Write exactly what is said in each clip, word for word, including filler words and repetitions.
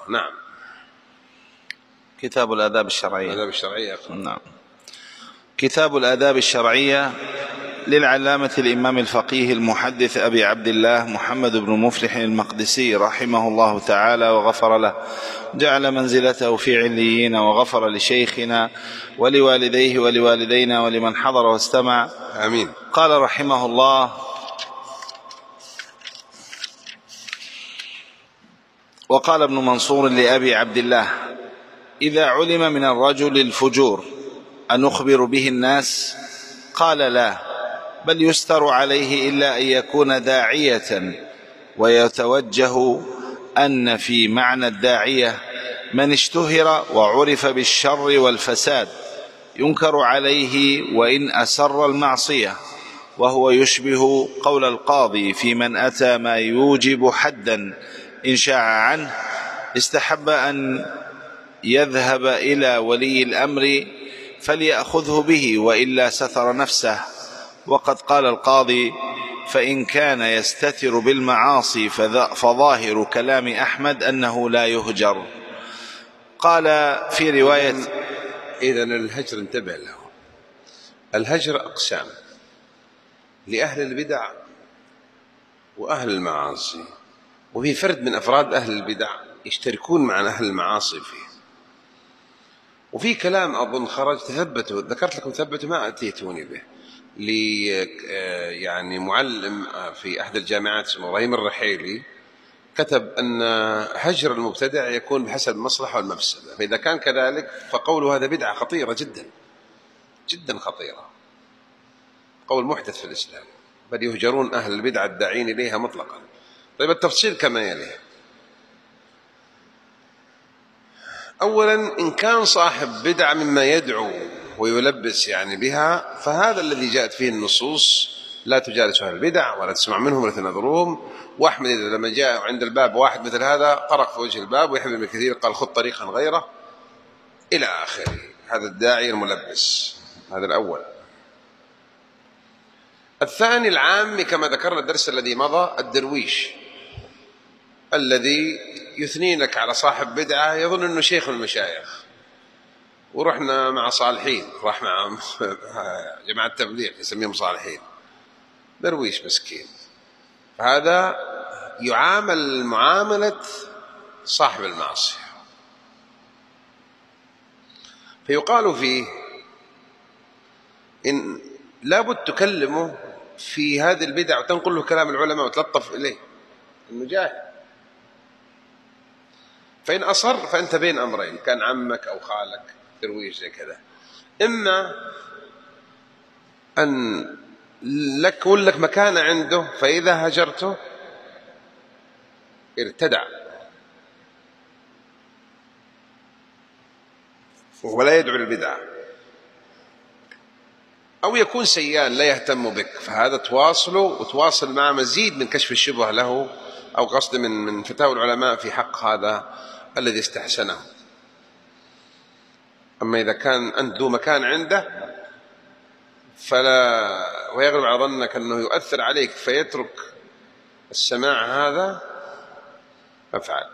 نعم. كتاب الآداب الشرعية. الآداب الشرعية أقرأ. نعم. كتاب الآداب الشرعية للعلامة الإمام الفقيه المحدث أبي عبد الله محمد بن مفلح المقدسي رحمه الله تعالى وغفر له، جعل منزلته في عليين، وغفر لشيخنا ولوالديه ولوالدينا ولمن حضر واستمع، آمين. قال رحمه الله: وقال ابن منصور لأبي عبد الله: إذا علم من الرجل الفجور أنخبر به الناس؟ قال: لا، بل يستر عليه إلا أن يكون داعية، ويتوجه أن في معنى الداعية من اشتهر وعرف بالشر والفساد ينكر عليه وإن أسر المعصية، وهو يشبه قول القاضي في من أتى ما يوجب حدا إن شاع عنه استحب أن يذهب إلى ولي الأمر فليأخذه به، وإلا ستر نفسه. وقد قال القاضي: فإن كان يستتر بالمعاصي فظاهر كلام أحمد أنه لا يهجر. قال في رواية: إذن الهجر انتبه له. الهجر أقسام: لأهل البدع وأهل المعاصي، وفي فرد من أفراد أهل البدع يشتركون مع أهل المعاصي فيه. وفي كلام أظن خرج تثبته، ذكرت لكم ثبته ما أتيتوني به، لي يعني معلم في أحد الجامعات اسمه إبراهيم الرحيلي كتب أن هجر المبتدع يكون بحسب المصلحة والمفسدة، فإذا كان كذلك فقوله هذا بدعة خطيرة جدا جدا خطيرة، قول محدث في الإسلام، بل يهجرون أهل البدع الداعين إليها مطلقا. طيب التفصيل كما يلي: أولا، إن كان صاحب بدعة مما يدعو ويلبس يعني بها، فهذا الذي جاءت فيه النصوص: لا تجالس أهل البدع ولا تسمع منهم ولا تنظرهم. وأحمد إذا لما جاء عند الباب واحد مثل هذا طرق في وجه الباب، ويحيى بن كثير قال: خذ طريقا غيره، إلى آخره. هذا الداعي الملبس، هذا الأول. الثاني العام كما ذكرنا الدرس الذي مضى: الدرويش الذي يثني لك على صاحب بدعة يظن أنه شيخ من المشايخ. ورحنا مع صالحين، راح مع جماعة التبليغ يسميهم صالحين، درويش مسكين. هذا يعامل معاملة صاحب المعصية، فيقال فيه إن لابد تكلمه في هذه البدع وتنقل له كلام العلماء وتلطف إليه إنه جاهل. فإن أصر فأنت بين أمرين، كان عمك أو خالك درويش زي كذا: إما أن لك ولك مكانة عنده، فإذا هجرته ارتدع ولا يدعو للبدعة، أو يكون سيان لا يهتم بك، فهذا تواصله وتواصل مع مزيد من كشف الشبهة له، أو قصد من من فتاوى العلماء في حق هذا الذي استحسنه. أما إذا كان أنت ذو مكان عنده فلا، ويغلب على ظنك أنه يؤثر عليك فيترك السماع، هذا فافعل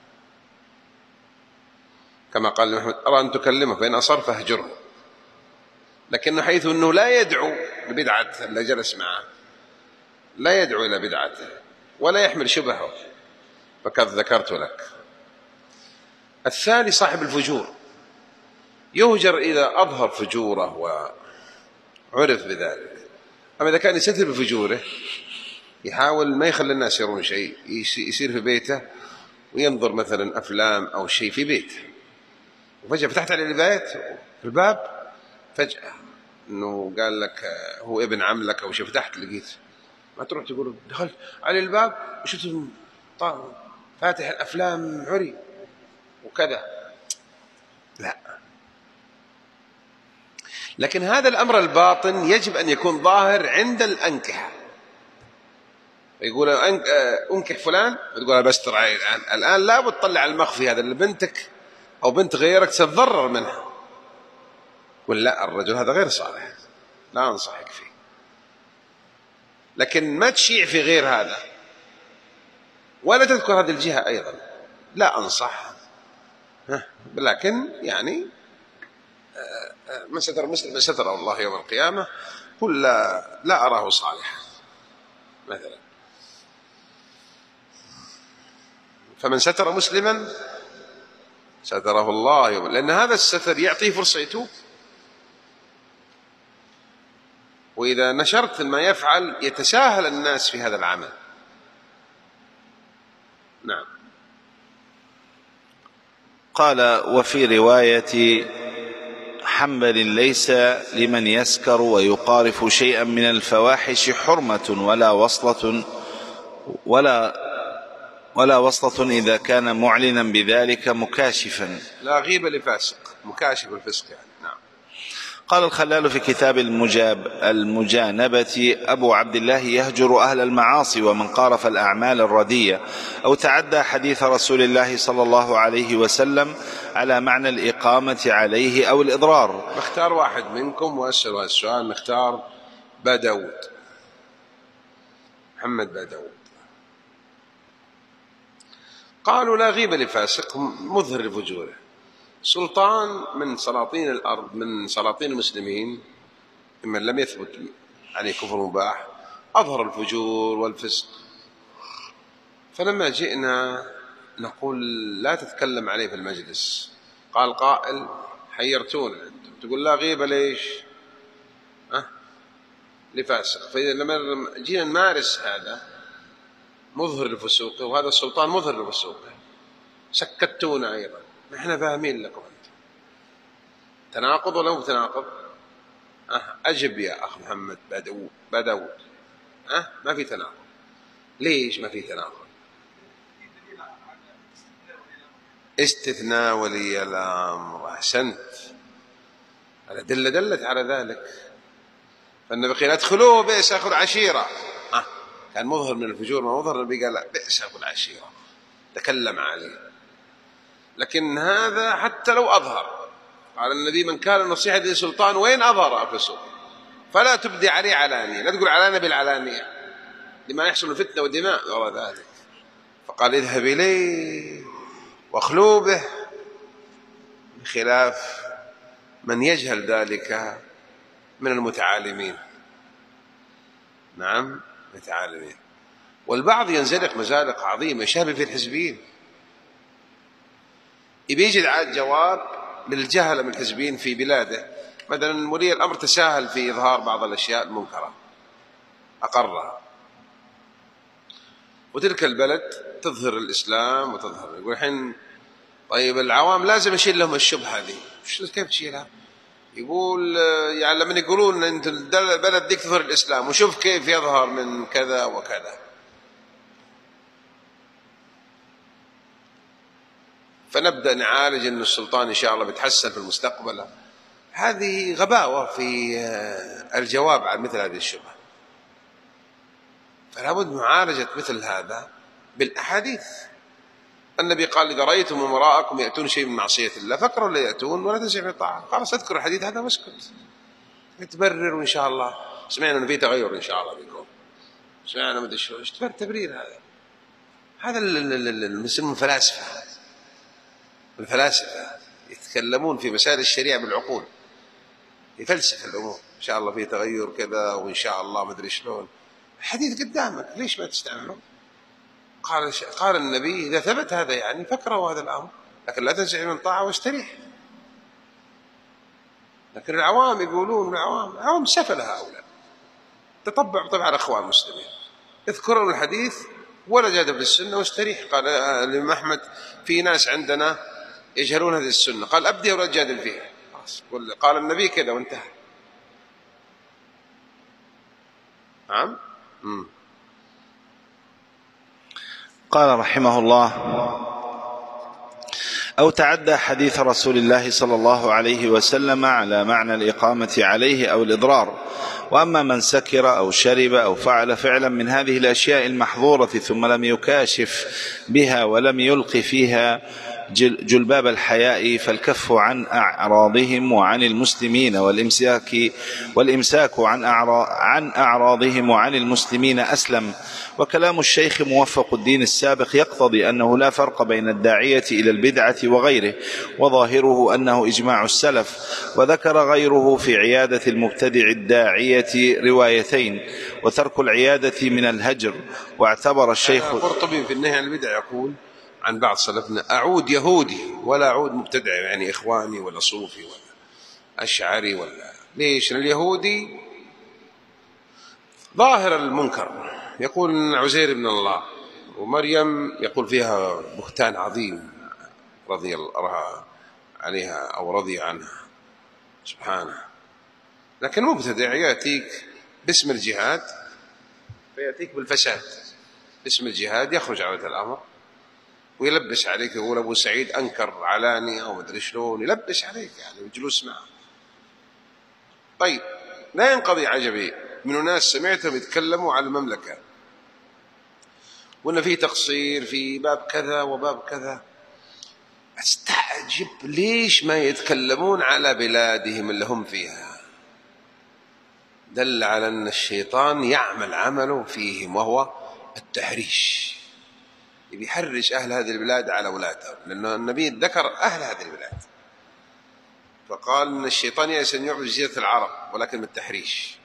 كما قال محمد: أرى أن تكلمه فإن أصر فاهجره. لكنه حيث أنه لا يدعو لبدعة اللي جلس معه، لا يدعو إلى بدعته ولا يحمل شبهه، فقد ذكرت لك. الثاني صاحب الفجور، يهجر إذا أظهر فجوره وعرف بذلك. أما إذا كان يستتر بفجوره، يحاول ما يخلي الناس يرون شيء، يصير في بيته وينظر مثلا أفلام أو شيء في بيته، وفجأة فتحت عليه البيت في الباب، فجأة إنه قال لك هو ابن عم لك أو شيء، فتحت لقيت، ما تروح تقول دخلت على الباب وشفت فاتح الأفلام عري وكذا، لا. لكن هذا الأمر الباطن يجب أن يكون ظاهر عند الأنكحة. يقول أنكح فلان، تقول بستر عليه الآن الآن لا بتطلع المخفي هذا اللي بنتك أو بنت غيرك تتضرر منها. قل لا، الرجل هذا غير صالح، لا أنصحك فيه. لكن ما تشيع في غير هذا، ولا تذكر هذه الجهة أيضا، لا أنصح. لكن يعني من ستر مسلم ستره الله يوم القيامة، قل لا, لا أراه صالحا مثلا. فمن ستر مسلما ستره الله يوم، لأن هذا الستر يعطيه فرصة يتوب، وإذا نشرت ما يفعل يتساهل الناس في هذا العمل. نعم. قال: وفي رواية حنبل: ليس لمن يسكر ويقارف شيئا من الفواحش حرمة ولا وصلة ولا ولا وصلة إذا كان معلنا بذلك مكاشفا. لا غيبة لفاسق، مكاشف الفسق يعني. نعم. قال الخلال في كتاب المجاب المجانبة: أبو عبد الله يهجر أهل المعاصي ومن قارف الأعمال الردية أو تعدى حديث رسول الله صلى الله عليه وسلم على معنى الإقامة عليه أو الإضرار. نختار واحد منكم وأسأل هذا السؤال. نختار با داود، محمد با داود. قالوا: لا غيبة لفاسق مظهر لفجوره. سلطان من سلاطين الأرض، من سلاطين المسلمين، ممن لم يثبت عليه كفر مباح، أظهر الفجور والفسق. فلما جئنا نقول لا تتكلم عليه في المجلس، قال قائل: حيرتونا أنتم، تقول لا غيبة ليش؟ أه؟ لفاسق. فإذا لما جينا نمارس هذا مظهر لفسوقه، وهذا السلطان مظهر لفسوقه، سكتونا أيضا. نحن فاهمين لكم أنتم. تناقض ولا مو تناقض؟ أه أجب يا أخ محمد با داود. أه ما في تناقض. ليش ما في تناقض؟ استثناء ولي الأمر. أحسنت، الأدلة دلت على ذلك. فالنبي قال: ادخلوه بئس أخو العشيرة. أه كان مظهر من الفجور، ما مظهر. النبي قال: بئس أخو العشيرة، تكلم عليه. لكن هذا حتى لو أظهر، قال النبي: من كان النصيحة للسلطان وين أظهر فسوق، فلا تبدي عليه علانية، لا تقول علانية بالعلانية لما يحصل الفتنة ودماء وراء ذلك. فقال: اذهب إليه واخلو به، بخلاف من يجهل ذلك من المتعالمين. نعم، متعالمين. والبعض ينزلق مزالق عظيمة، يشابه في الحزبين، يبي يجد جواب للجهلة من الحزبين في بلاده. مثلا ولي الأمر تساهل في إظهار بعض الأشياء المنكرة، أقرها، وتلك البلد تظهر الإسلام وتظهر. يقول الحين طيب العوام لازم يشيل لهم الشبهة هذه. كيف تشيلها؟ يقول يعني لما يقولون أنت البلد ديك تظهر الإسلام، وشوف كيف يظهر من كذا وكذا. فنبدأ نعالج أن السلطان إن شاء الله بيتحسن في المستقبل. هذه غباوة في الجواب عن مثل هذه الشبهة. فلا بد معالجة مثل هذا بالأحاديث. النبي قال: إذا رأيتم امراءكم يأتون شيء من معصية الله فاكروا لا يأتون ولا تنسوا في الطاعة. قال: سأذكر الحديث هذا واسكت، يتبرر. وإن شاء الله سمعنا أنه في تغير إن شاء الله بكم، سمعنا مدري شو، ايش تبرير هذا؟ هذا المسلمون الفلاسفة، الفلاسفة يتكلمون في مسائل الشريعة بالعقول، يفلسف الأمور. إن شاء الله في تغير كذا، وإن شاء الله مدري شلون. الحديث قدامك، ليش ما تستعمله؟ قال قال النبي: إذا ثبت هذا يعني فاكرهوا هذا الأمر، لكن لا تنزع من طاعة واستريح. لكن العوام يقولون، العوام العوام سفله هؤلاء، تطبع طبع الأخوان المسلمين، يذكرون الحديث ولا جادة في السنة واستريح. قال الإمام أحمد: في ناس عندنا يجهلون هذه السنة، قال: أبدي ولا تجادل فيها. قال النبي كذا وانتهى. نعم. مم. قال رحمه الله: أو تعدى حديث رسول الله صلى الله عليه وسلم على معنى الإقامة عليه أو الإضرار. وأما من سكر أو شرب أو فعل فعلا من هذه الأشياء المحظورة ثم لم يكاشف بها ولم يلق فيها جلباب الحياء فالكف عن أعراضهم وعن المسلمين والإمساك, والإمساك عن, عن أعراضهم وعن المسلمين أسلم. وكلام الشيخ موفق الدين السابق يقتضي أنه لا فرق بين الداعية إلى البدعة وغيره، وظاهره أنه إجماع السلف. وذكر غيره في عيادة المبتدع الداعية روايتين: وترك العيادة من الهجر. واعتبر الشيخ القرطبي في النهي عن البدع يقول عن بعض سلفنا: أعود يهودي ولا أعود مبتدع، يعني إخواني ولا صوفي ولا أشعري ولا. ليش؟ اليهودي ظاهر المنكر، يقول إن عزير بن الله، ومريم يقول فيها بهتان عظيم رضي الله عليها أو رضي عنها سبحانه. لكن مبتدع يأتيك باسم الجهاد فيأتيك بالفساد باسم الجهاد، يخرج على الأمر ويلبس عليك، يقول أبو سعيد أنكر علاني أو مدري شلون، يلبس عليك يعني والجلوس معه. طيب، لا ينقضي عجبي من ناس سمعتهم يتكلموا على المملكة وإن في تقصير في باب كذا وباب كذا، استعجب ليش ما يتكلمون على بلادهم اللي هم فيها. دل على أن الشيطان يعمل عمله فيهم وهو التحريش، يحرش أهل هذه البلاد على أولادهم، لأن النبي ذكر أهل هذه البلاد فقال أن الشيطان يأس أن يعبد جزيرة العرب ولكن بالتحريش.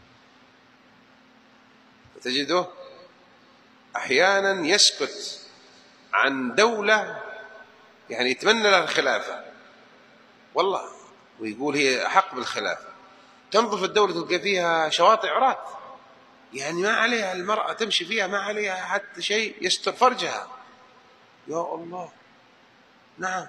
وتجده أحيانا يسكت عن دولة يعني يتمنى لها الخلافة والله، ويقول هي أحق بالخلافة، تنظف الدولة تلقى فيها شواطئ عراة، يعني ما عليها المرأة تمشي فيها، ما عليها حتى شيء يستر فرجها. يا الله، نعم.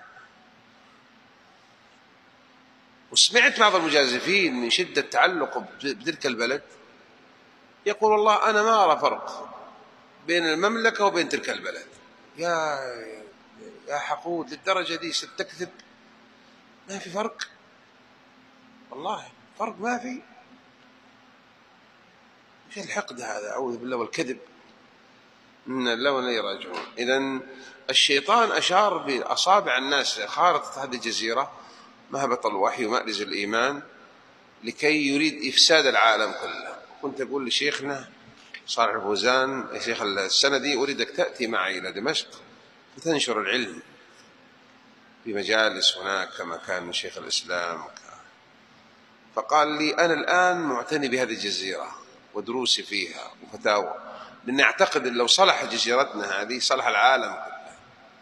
وسمعت بعض المجازفين من شدة تعلق بتلك البلد يقول والله أنا ما أرى فرق بين المملكة وبين تلك البلد. يا يا حقود، للدرجة دي ستكذب؟ ما في فرق والله، فرق ما في. ايش الحقد هذا؟ أعوذ بالله، والكذب. إن الله ولا يراجعون. إذن الشيطان أشار بأصابع الناس خارطة هذه الجزيرة مهبط الوحي ومأرز الإيمان لكي يريد إفساد العالم كله. كنت أقول لشيخنا صالح الفوزان: يا شيخ السنة دي أريدك تأتي معي إلى دمشق وتنشر العلم في مجالس هناك كما كان شيخ الإسلام. فقال لي: أنا الآن معتني بهذه الجزيرة ودروسي فيها وفتاوى، لأني أعتقد أن لو صلح جزيرتنا هذه صلح العالم كله.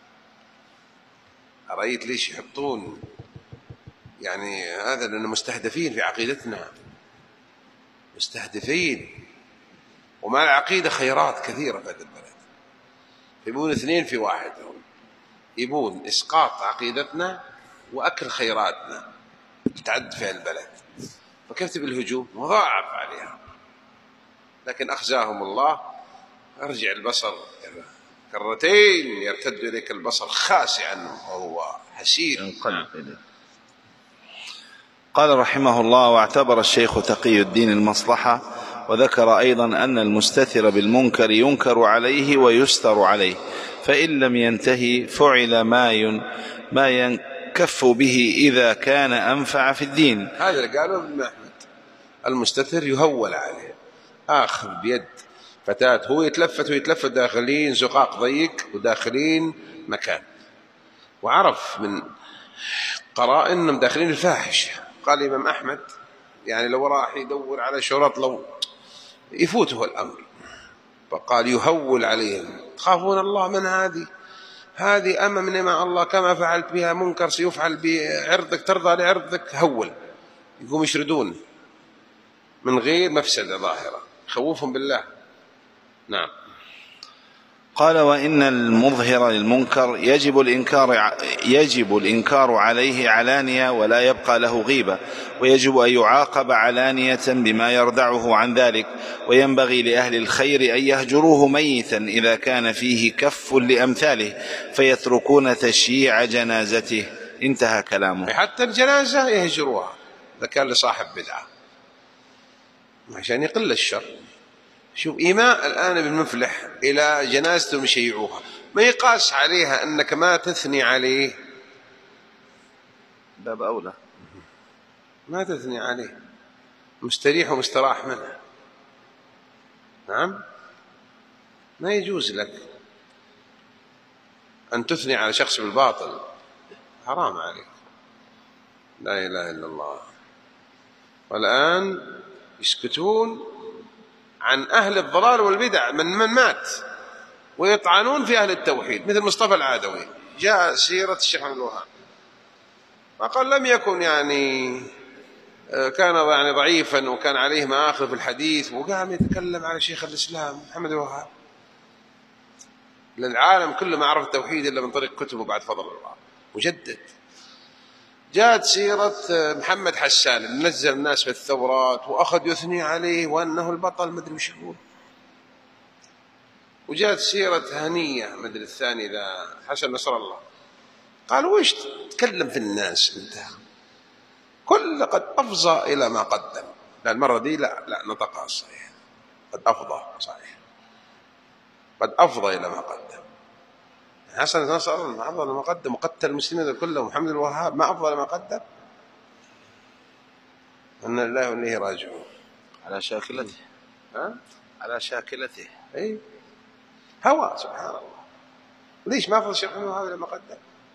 أرأيت ليش يحطون يعني هذا؟ لأننا مستهدفين في عقيدتنا، مستهدفين، ومع العقيدة خيرات كثيرة في هذا البلد. يبون اثنين في واحد، يبون إسقاط عقيدتنا وأكل خيراتنا تعد في البلد، فكيف تبي الهجوم مضاعف عليها؟ لكن أخزاهم الله. أرجع البصر كرتين يرتد إليك البصر خاسعا وهو حسير. قال رحمه الله: واعتبر الشيخ تقي الدين المصلحة، وذكر أيضا أن المستتر بالمنكر ينكر عليه ويستر عليه، فإن لم ينتهي فعل ما ين ما ينكف به إذا كان أنفع في الدين. هذا اللي قالوا ابن أحمد: المستتر يهول عليه، آخذ بيد فتاة هو يتلفت ويتلفت داخلين زقاق ضيق وداخلين مكان، وعرف من قرائن أنهم داخلين الفاحش. قال الإمام أحمد يعني لو راح يدور على شرط لو يفوته الأمر، فقال يهول عليهم. تخافون الله من هذه؟ هذه أما من مع الله، كما فعلت بها منكر سيفعل بعرضك، ترضى لعرضك؟ هول. يقوم يشردون من غير مفسدة ظاهرة، خوفهم بالله. نعم. قال: وإن المظهر للمنكر يجب الإنكار يجب الإنكار عليه علانية ولا يبقى له غيبة، ويجب أن يعاقب علانية بما يردعه عن ذلك، وينبغي لأهل الخير أن يهجروه ميتا إذا كان فيه كف لأمثاله فيتركون تشييع جنازته. انتهى كلامه. حتى الجنازة يهجروها إذا كان لصاحب بدعة عشان يقل الشر. شوف إيماء الآن ابن مفلح إلى جنازته يشيعوها، ما يقاس عليها أنك ما تثني عليه، باب أولى ما تثني عليه، مستريح ومستراح منه. نعم، ما يجوز لك أن تثني على شخص بالباطل، حرام عليك، لا إله إلا الله. والآن يسكتون عن أهل الضلال والبدع من من مات، ويطعنون في أهل التوحيد مثل مصطفى العادوي. جاء سيرة الشيخ محمد الوهاب وقال لم يكن يعني كان يعني ضعيفا وكان عليه مآخذ في الحديث، وقام يتكلم على شيخ الإسلام محمد الوهاب. للعالم كله ما عرف التوحيد إلا من طريق كتبه بعد فضل الله، مجدد. جاءت سيرة محمد حسان اللي نزل الناس في الثورات وأخذ يثني عليه وأنه البطل، مدري وش يقول. وجاءت سيرة هنية مدري الثاني ذا حسن نصر الله، قال وش تتكلم في الناس انت، كل قد أفضى إلى ما قدم. لا المرة دي لا لا نطقها صحيح، قد أفضى صحيح، قد أفضى إلى ما قدم. حسن نصر الله ما أفضل ما قدم، وقتل المسلمين كلهم. محمد الوهاب ما أفضل ما قدم. إن الله وإليه راجعون. على شاكلته، ها؟ على شاكلته. أي هوى سبحان الله. ليش ما أفضل شيخ محمد الوهاب لما قدم؟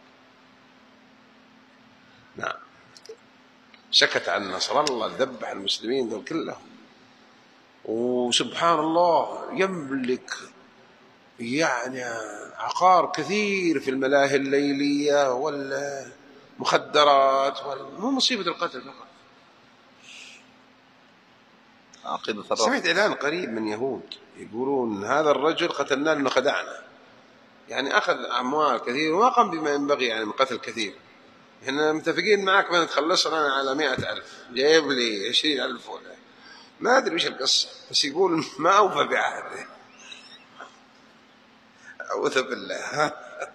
نعم، سكت عن نصر الله، ذبح المسلمين دول كلهم. وسبحان الله يملك يعني عقار كثير في الملاهي الليلية والمخدرات، مو مصيبة القتل فقط. سمعت إعلان قريب من يهود يقولون هذا الرجل قتلناه لأنه خدعنا، يعني أخذ أموال كثير وما قام بما ينبغي يعني من قتل كثير. إحنا متفقين معك ما نتخلصنا على مئة ألف، جايب لي عشرين ألف ولا ما أدري وش القصة، بس يقول ما أوفى بعهده. أعوذ بالله.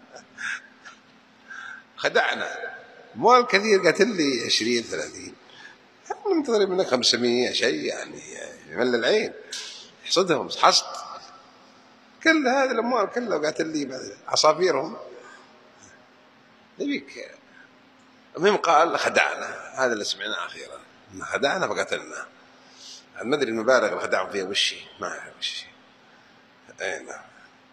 خدعنا، أموال كثير، قتل لي عشرين ثلاثين، احنا منتظرين منك خمسمية شيء يعني يمل العين، يحصدهم حصد كل هذه الأموال كلها، وقاتل لي عصافيرهم نبيك. المهم قال خدعنا، هذا اللي سمعناه أخيرا، خدعنا فقتلنا. ما أدري المبالغ اللي خدعهم فيها وشي، ما أعرف وشي. أي نعم.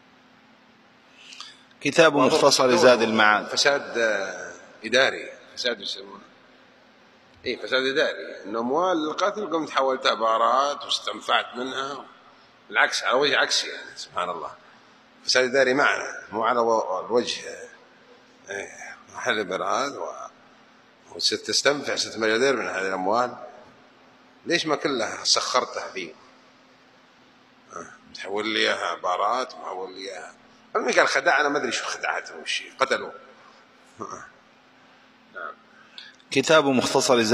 كتاب مختصر زاد المعاد. فساد إداري، فساد يسمونه إيه فساد إداري، إنه أموال القتل قمت حولتها بارات واستنفعت منها، بالعكس على وجه عكسي يعني سبحان الله. فساد إداري معنا مو على الوجه. إيه محل براد و... وستستنفع ست ملياردير من هذه الأموال، ليش ما كلها سخرتها فيه؟ تحول لي إياها بارات ومحول لي إياها. المهم قال خدعنا، ما أدري شو خدعته وش قتلوا. نعم. كتاب مختصر